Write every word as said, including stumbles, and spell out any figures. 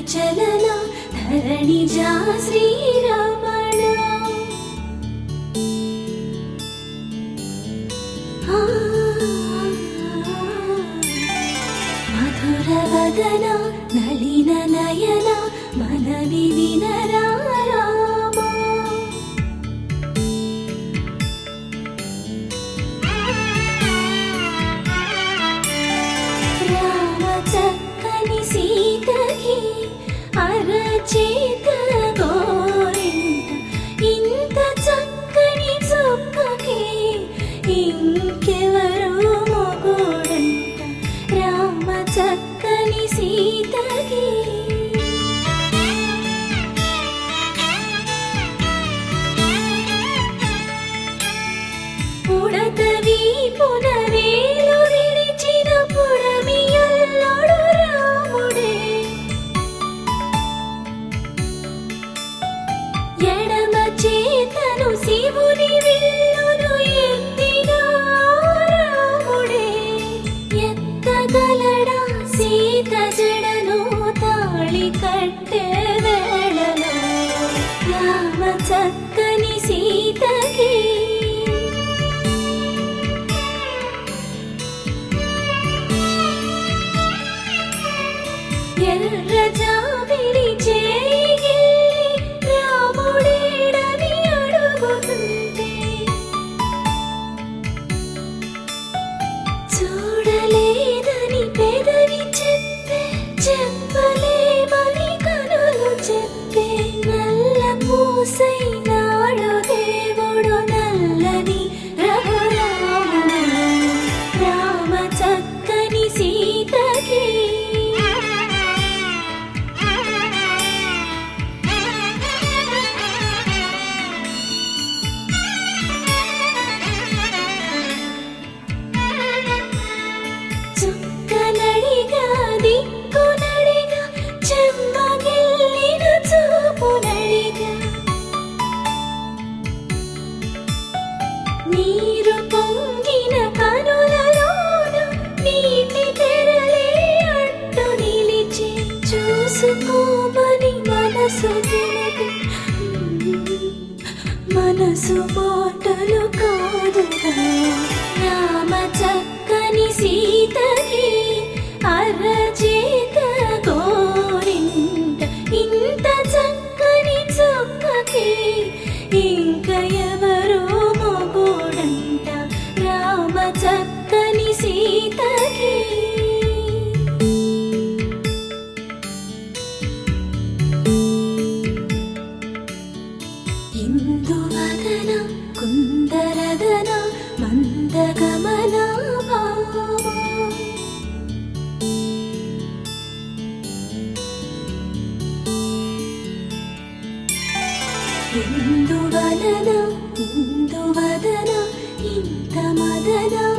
చలన ధరణిజా శ్రీరమణ మధుర వదన నళిన నయన మనవి వినరా రామా రామ చక్కని సీతకి అరచేత గోరింట ఇంత చక్కని చుక్కకి ఇంకెవరు మొగుడంట రామ చక్కని సీతకి పుడతవి పునవేలు విడిచిన పుడమియల్లోడు రాముడే ఎడమ చేతను శివుని విల్లును ఎత్తిన రాముడే ఎత్తగలడా సీత జడను తాళి కట్టే వేళలో రామ చక్కని సీతకి ఎర్ర జాబిలి చేయి రాముడేడని అడుగుతుంటే చూడలేదని పెదవి చెప్పే చెప్పలేమని కనులు చెప్పే నల్ల పూసైనాడు దేవుడు నల్లని రఘురాముడు రామ చక్కని సీతకి చుక్కనడిగా దిక్కునడిగా చెమ్మగిల్లిన చూపునడిగా నీరు పొంగిన కనులలోన నీటి తెరలే అడ్డు నిలిచి చూసుకోమని మనసు తెలిపి మనసు మాటలు కాదుగా రామ చక్కని సీతకి అరచేత గోరింట ఇంత చక్కని చుక్కకి ఇంక ఎవరు మొగుడంట రామ చక్కని సీతకి ఇందువదన కుందరదన మందగమన భామా ఇందువలన ఇందువదన ఇంత మదన